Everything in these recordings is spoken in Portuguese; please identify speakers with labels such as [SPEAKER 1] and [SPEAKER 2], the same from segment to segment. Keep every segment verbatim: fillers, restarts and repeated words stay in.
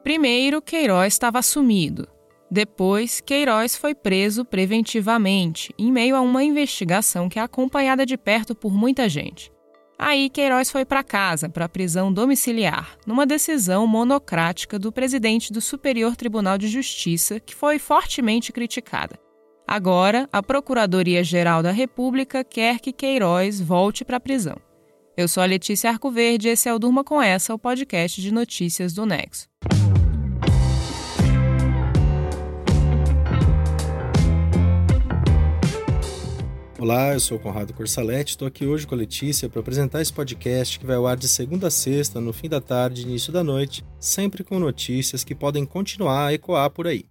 [SPEAKER 1] Primeiro, Queiroz estava sumido. Depois, Queiroz foi preso preventivamente, em meio a uma investigação que é acompanhada de perto por muita gente. Aí, Queiroz foi para casa, para a prisão domiciliar, numa decisão monocrática do presidente do Superior Tribunal de Justiça, que foi fortemente criticada. Agora, a Procuradoria-Geral da República quer que Queiroz volte para a prisão. Eu sou a Letícia Arcoverde e esse é o Durma Com Essa, o podcast de notícias do Nexo.
[SPEAKER 2] Olá, eu sou o Conrado Corsaletti, estou aqui hoje com a Letícia para apresentar esse podcast que vai ao ar de segunda a sexta, no fim da tarde e início da noite, sempre com notícias que podem continuar a ecoar por aí.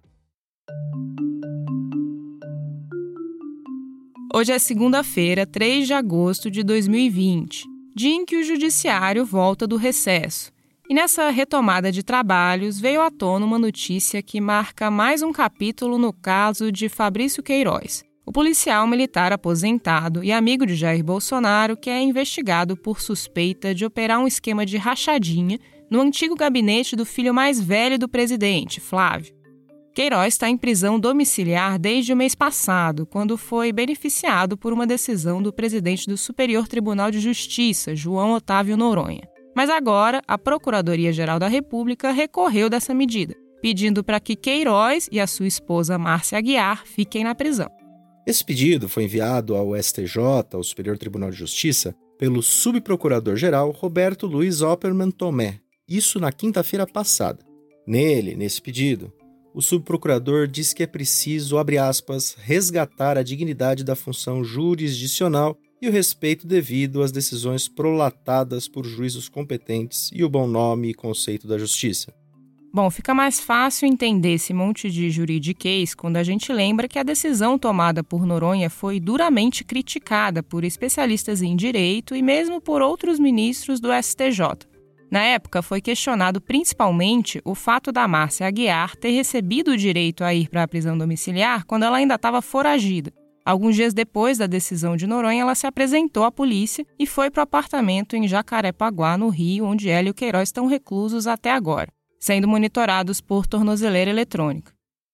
[SPEAKER 1] Hoje é segunda-feira, três de agosto de dois mil e vinte, dia em que o Judiciário volta do recesso. E nessa retomada de trabalhos veio à tona uma notícia que marca mais um capítulo no caso de Fabrício Queiroz, o policial militar aposentado e amigo de Jair Bolsonaro que é investigado por suspeita de operar um esquema de rachadinha no antigo gabinete do filho mais velho do presidente, Flávio. Queiroz está em prisão domiciliar desde o mês passado, quando foi beneficiado por uma decisão do presidente do Superior Tribunal de Justiça, João Otávio Noronha. Mas agora, a Procuradoria-Geral da República recorreu dessa medida, pedindo para que Queiroz e a sua esposa Márcia Aguiar fiquem na prisão.
[SPEAKER 2] Esse pedido foi enviado ao S T J, ao Superior Tribunal de Justiça, pelo subprocurador-geral Roberto Luiz Oppermann Tomé, isso na quinta-feira passada. Nele, nesse pedido, o subprocurador diz que é preciso, abre aspas, resgatar a dignidade da função jurisdicional e o respeito devido às decisões prolatadas por juízos competentes e o bom nome e conceito da justiça.
[SPEAKER 1] Bom, fica mais fácil entender esse monte de juridiquês quando a gente lembra que a decisão tomada por Noronha foi duramente criticada por especialistas em direito e mesmo por outros ministros do S T J. Na época, foi questionado principalmente o fato da Márcia Aguiar ter recebido o direito a ir para a prisão domiciliar quando ela ainda estava foragida. Alguns dias depois da decisão de Noronha, ela se apresentou à polícia e foi para o apartamento em Jacarepaguá, no Rio, onde ela e o Queiroz estão reclusos até agora, sendo monitorados por tornozeleira eletrônica.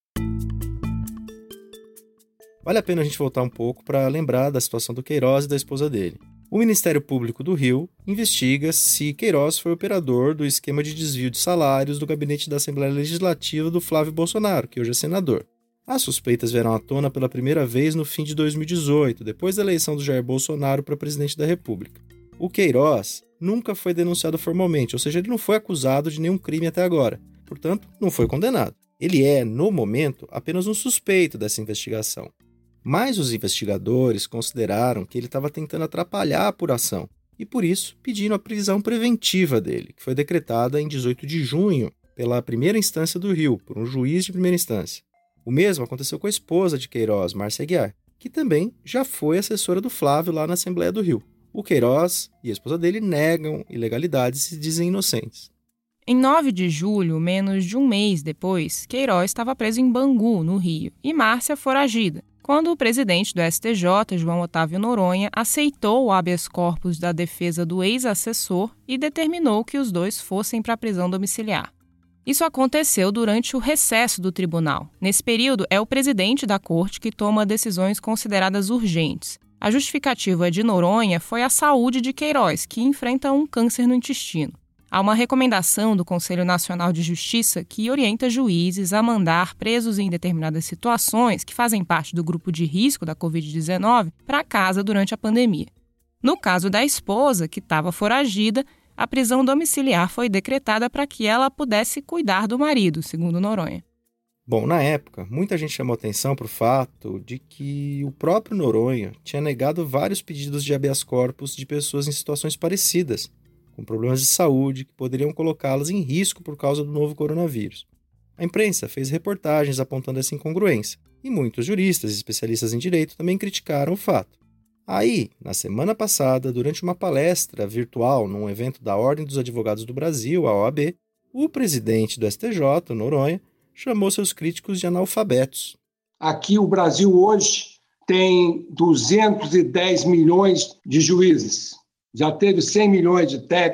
[SPEAKER 2] Vale a pena a gente voltar um pouco para lembrar da situação do Queiroz e da esposa dele. O Ministério Público do Rio investiga se Queiroz foi operador do esquema de desvio de salários do gabinete da Assembleia Legislativa do Flávio Bolsonaro, que hoje é senador. As suspeitas vieram à tona pela primeira vez no fim de dois mil e dezoito, depois da eleição do Jair Bolsonaro para presidente da República. O Queiroz nunca foi denunciado formalmente, ou seja, ele não foi acusado de nenhum crime até agora. Portanto, não foi condenado. Ele é, no momento, apenas um suspeito dessa investigação. Mas os investigadores consideraram que ele estava tentando atrapalhar a apuração e, por isso, pediram a prisão preventiva dele, que foi decretada em dezoito de junho pela primeira instância do Rio, por um juiz de primeira instância. O mesmo aconteceu com a esposa de Queiroz, Márcia Aguiar, que também já foi assessora do Flávio lá na Assembleia do Rio. O Queiroz e a esposa dele negam ilegalidades e se dizem inocentes.
[SPEAKER 1] Em nove de julho, menos de um mês depois, Queiroz estava preso em Bangu, no Rio, e Márcia foragida, quando o presidente do S T J, João Otávio Noronha, aceitou o habeas corpus da defesa do ex-assessor e determinou que os dois fossem para a prisão domiciliar. Isso aconteceu durante o recesso do tribunal. Nesse período, é o presidente da corte que toma decisões consideradas urgentes. A justificativa de Noronha foi a saúde de Queiroz, que enfrenta um câncer no intestino. Há uma recomendação do Conselho Nacional de Justiça que orienta juízes a mandar presos em determinadas situações que fazem parte do grupo de risco da covid dezenove para casa durante a pandemia. No caso da esposa, que estava foragida, a prisão domiciliar foi decretada para que ela pudesse cuidar do marido, segundo Noronha.
[SPEAKER 2] Bom, na época, muita gente chamou atenção para o fato de que o próprio Noronha tinha negado vários pedidos de habeas corpus de pessoas em situações parecidas, com problemas de saúde que poderiam colocá-las em risco por causa do novo coronavírus. A imprensa fez reportagens apontando essa incongruência, e muitos juristas e especialistas em direito também criticaram o fato. Aí, na semana passada, durante uma palestra virtual num evento da Ordem dos Advogados do Brasil, a O A B, o presidente do S T J, Noronha, chamou seus críticos de analfabetos.
[SPEAKER 3] Aqui o Brasil hoje tem duzentos e dez milhões de juízes. Já teve cem milhões de técnicos,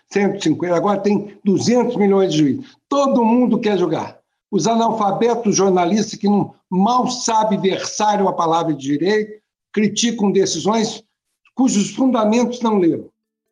[SPEAKER 3] cento e cinquenta, agora tem duzentos milhões de juízes. Todo mundo quer julgar. Os analfabetos jornalistas que não, mal sabem versar uma palavra de direito, criticam decisões cujos fundamentos não leram.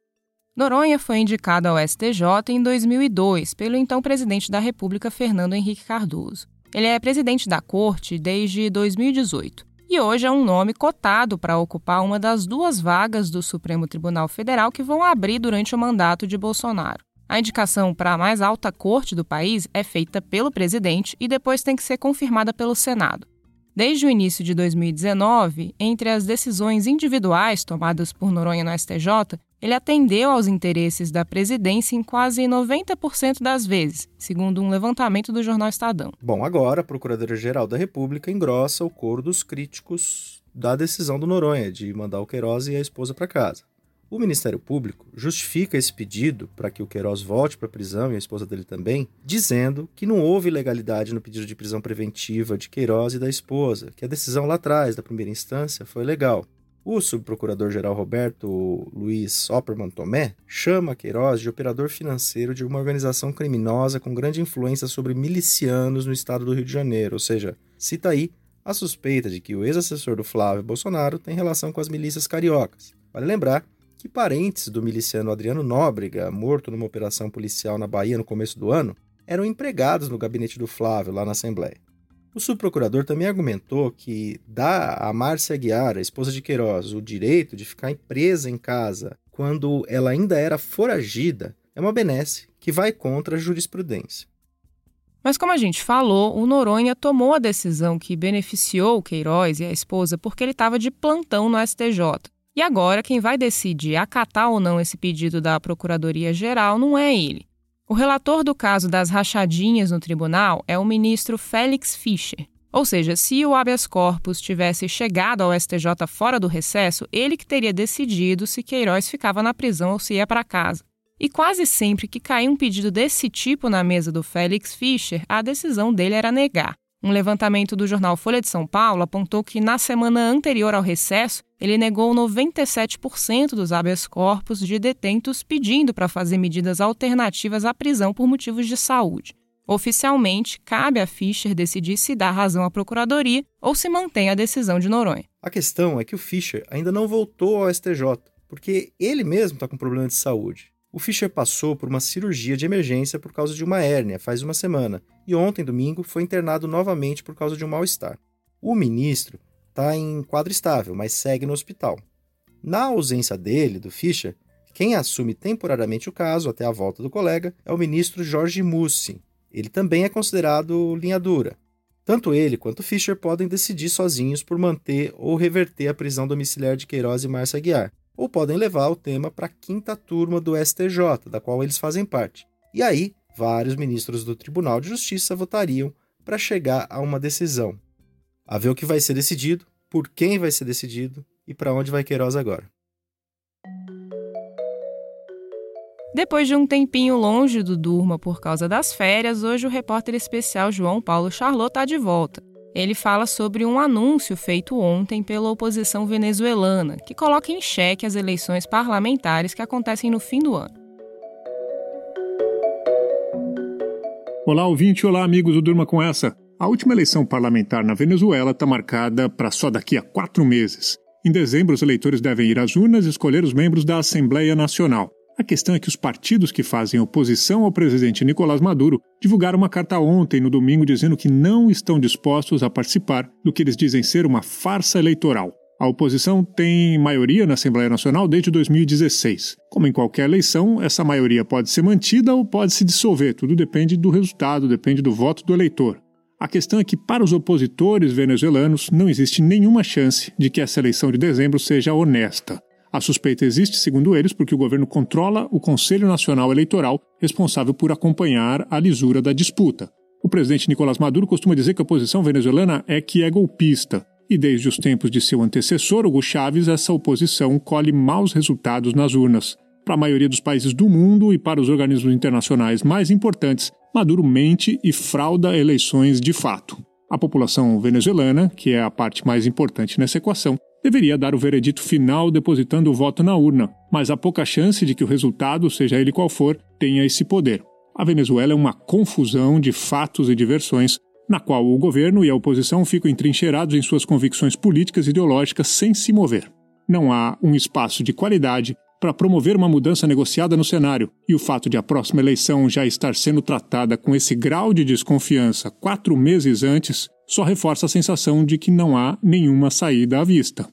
[SPEAKER 1] Noronha foi indicado ao S T J em dois mil e dois pelo então presidente da República, Fernando Henrique Cardoso. Ele é presidente da Corte desde dois mil e dezoito e hoje é um nome cotado para ocupar uma das duas vagas do Supremo Tribunal Federal que vão abrir durante o mandato de Bolsonaro. A indicação para a mais alta corte do país é feita pelo presidente e depois tem que ser confirmada pelo Senado. Desde o início de dois mil e dezenove, entre as decisões individuais tomadas por Noronha no S T J, ele atendeu aos interesses da presidência em quase noventa por cento das vezes, segundo um levantamento do jornal Estadão.
[SPEAKER 2] Bom, agora a Procuradoria-Geral da República engrossa o coro dos críticos da decisão do Noronha de mandar o Queiroz e a esposa para casa. O Ministério Público justifica esse pedido para que o Queiroz volte para a prisão e a esposa dele também, dizendo que não houve ilegalidade no pedido de prisão preventiva de Queiroz e da esposa, que a decisão lá atrás, da primeira instância, foi legal. O subprocurador-geral Roberto Luiz Opperman Tomé chama Queiroz de operador financeiro de uma organização criminosa com grande influência sobre milicianos no estado do Rio de Janeiro, ou seja, cita aí a suspeita de que o ex-assessor do Flávio Bolsonaro tem relação com as milícias cariocas. Vale lembrar que parentes do miliciano Adriano Nóbrega, morto numa operação policial na Bahia no começo do ano, eram empregados no gabinete do Flávio, lá na Assembleia. O subprocurador também argumentou que dá a Márcia Aguiar, a esposa de Queiroz, o direito de ficar presa em casa quando ela ainda era foragida é uma benesse que vai contra a jurisprudência.
[SPEAKER 1] Mas como a gente falou, o Noronha tomou a decisão que beneficiou o Queiroz e a esposa porque ele estava de plantão no S T J. E agora quem vai decidir acatar ou não esse pedido da Procuradoria-Geral não é ele. O relator do caso das rachadinhas no tribunal é o ministro Félix Fischer. Ou seja, se o habeas corpus tivesse chegado ao S T J fora do recesso, ele que teria decidido se Queiroz ficava na prisão ou se ia para casa. E quase sempre que caía um pedido desse tipo na mesa do Félix Fischer, a decisão dele era negar. Um levantamento do jornal Folha de São Paulo apontou que na semana anterior ao recesso, ele negou noventa e sete por cento dos habeas corpus de detentos pedindo para fazer medidas alternativas à prisão por motivos de saúde. Oficialmente, cabe a Fischer decidir se dá razão à Procuradoria ou se mantém a decisão de Noronha.
[SPEAKER 2] A questão é que o Fischer ainda não voltou ao S T J, porque ele mesmo está com problema de saúde. O Fischer passou por uma cirurgia de emergência por causa de uma hérnia faz uma semana e ontem, domingo, foi internado novamente por causa de um mal-estar. O ministro está em quadro estável, mas segue no hospital. Na ausência dele, do Fischer, quem assume temporariamente o caso até a volta do colega é o ministro Jorge Mussi. Ele também é considerado linha dura. Tanto ele quanto o Fischer podem decidir sozinhos por manter ou reverter a prisão domiciliar de Queiroz e Márcia Aguiar, ou podem levar o tema para a quinta turma do S T J, da qual eles fazem parte. E aí, vários ministros do Tribunal de Justiça votariam para chegar a uma decisão. A ver o que vai ser decidido, por quem vai ser decidido e para onde vai Queiroz agora.
[SPEAKER 1] Depois de um tempinho longe do Durma por causa das férias, hoje o repórter especial João Paulo Charlot está de volta. Ele fala sobre um anúncio feito ontem pela oposição venezuelana, que coloca em xeque as eleições parlamentares que acontecem no fim do ano.
[SPEAKER 4] Olá, ouvinte, olá, amigos do Durma com Essa. A última eleição parlamentar na Venezuela está marcada para só daqui a quatro meses. Em dezembro, os eleitores devem ir às urnas e escolher os membros da Assembleia Nacional. A questão é que os partidos que fazem oposição ao presidente Nicolás Maduro divulgaram uma carta ontem, no domingo, dizendo que não estão dispostos a participar do que eles dizem ser uma farsa eleitoral. A oposição tem maioria na Assembleia Nacional desde dois mil e dezesseis. Como em qualquer eleição, essa maioria pode ser mantida ou pode se dissolver. Tudo depende do resultado, depende do voto do eleitor. A questão é que, para os opositores venezuelanos, não existe nenhuma chance de que essa eleição de dezembro seja honesta. A suspeita existe, segundo eles, porque o governo controla o Conselho Nacional Eleitoral, responsável por acompanhar a lisura da disputa. O presidente Nicolás Maduro costuma dizer que a oposição venezuelana é que é golpista. E desde os tempos de seu antecessor, Hugo Chávez, essa oposição colhe maus resultados nas urnas. Para a maioria dos países do mundo e para os organismos internacionais mais importantes, Maduro mente e frauda eleições de fato. A população venezuelana, que é a parte mais importante nessa equação, deveria dar o veredito final depositando o voto na urna, mas há pouca chance de que o resultado, seja ele qual for, tenha esse poder. A Venezuela é uma confusão de fatos e de versões, na qual o governo e a oposição ficam entrincheirados em suas convicções políticas e ideológicas sem se mover. Não há um espaço de qualidade para promover uma mudança negociada no cenário, e o fato de a próxima eleição já estar sendo tratada com esse grau de desconfiança quatro meses antes só reforça a sensação de que não há nenhuma saída à vista.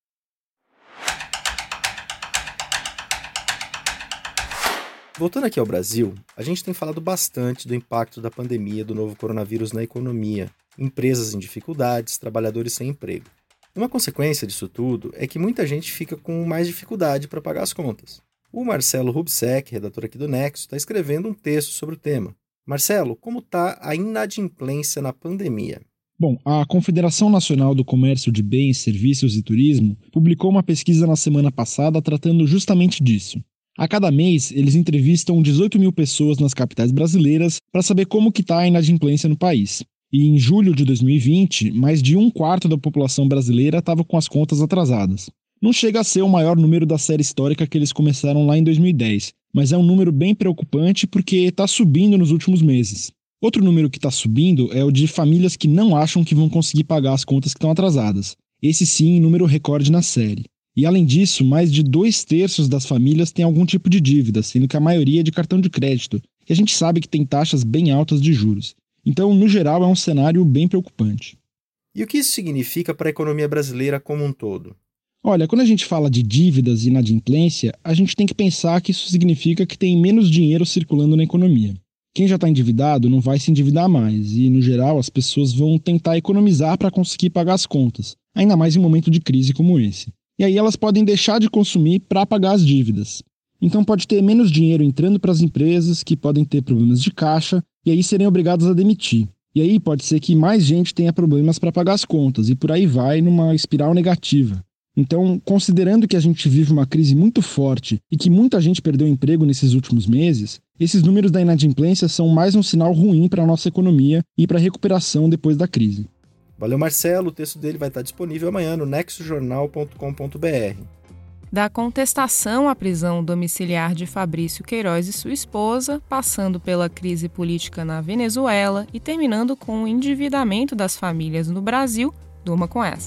[SPEAKER 2] Voltando aqui ao Brasil, a gente tem falado bastante do impacto da pandemia do novo coronavírus na economia, empresas em dificuldades, trabalhadores sem emprego. Uma consequência disso tudo é que muita gente fica com mais dificuldade para pagar as contas. O Marcelo Rubsek, redator aqui do Nexo, está escrevendo um texto sobre o tema. Marcelo, como está a inadimplência na pandemia?
[SPEAKER 5] Bom, a Confederação Nacional do Comércio de Bens, Serviços e Turismo publicou uma pesquisa na semana passada tratando justamente disso. A cada mês, eles entrevistam dezoito mil pessoas nas capitais brasileiras para saber como que está a inadimplência no país. E em julho de dois mil e vinte, mais de um quarto da população brasileira estava com as contas atrasadas. Não chega a ser o maior número da série histórica que eles começaram lá em dois mil e dez, mas é um número bem preocupante porque está subindo nos últimos meses. Outro número que está subindo é o de famílias que não acham que vão conseguir pagar as contas que estão atrasadas. Esse sim, número recorde na série. E além disso, mais de dois terços das famílias têm algum tipo de dívida, sendo que a maioria é de cartão de crédito, e a gente sabe que tem taxas bem altas de juros. Então, no geral, é um cenário bem preocupante.
[SPEAKER 2] E o que isso significa para a economia brasileira como um todo?
[SPEAKER 5] Olha, quando a gente fala de dívidas e inadimplência, a gente tem que pensar que isso significa que tem menos dinheiro circulando na economia. Quem já está endividado não vai se endividar mais e, no geral, as pessoas vão tentar economizar para conseguir pagar as contas, ainda mais em um momento de crise como esse. E aí elas podem deixar de consumir para pagar as dívidas. Então pode ter menos dinheiro entrando para as empresas que podem ter problemas de caixa e aí serem obrigadas a demitir. E aí pode ser que mais gente tenha problemas para pagar as contas e por aí vai numa espiral negativa. Então, considerando que a gente vive uma crise muito forte e que muita gente perdeu emprego nesses últimos meses, esses números da inadimplência são mais um sinal ruim para a nossa economia e para a recuperação depois da crise.
[SPEAKER 2] Valeu, Marcelo. O texto dele vai estar disponível amanhã no nexo jornal ponto com ponto b r.
[SPEAKER 1] Da contestação à prisão domiciliar de Fabrício Queiroz e sua esposa, passando pela crise política na Venezuela e terminando com o endividamento das famílias no Brasil, durma com essa.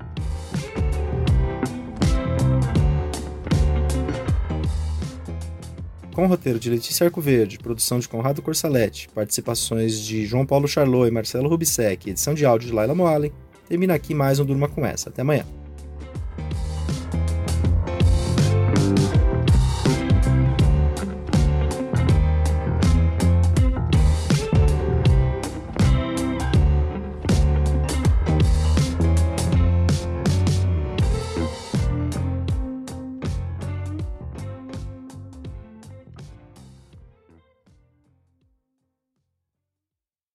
[SPEAKER 2] Com o roteiro de Letícia Arcoverde, produção de Conrado Corsaletti, participações de João Paulo Charlot e Marcelo Rubsek, edição de áudio de Laila Moalen, termina aqui mais um Durma Com Essa. Até amanhã.